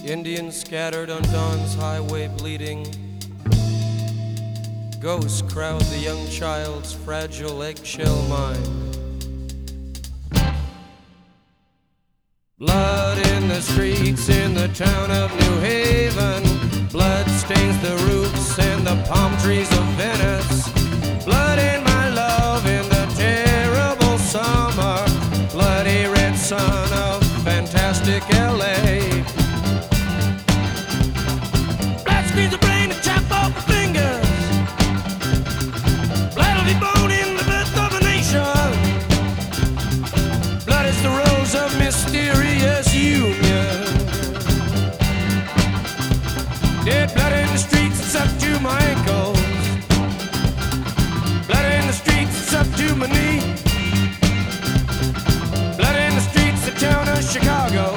Indians scattered on dawn's highway bleeding. Ghosts crowd the young child's fragile eggshell mind. Blood in the streets in the town of New Haven. Blood stains the roofs and the palm trees of Venice. Blood in my love in the terrible summer. Bloody red sun of fantastic LA. Blood screens the brain and chop off the fingers. Blood will be born in the birth of a nation. Blood is the rose of mysterious union. Dead blood in the streets, it's up to my ankles. Blood in the streets, it's up to my knee. Blood in the streets, the town of Chicago.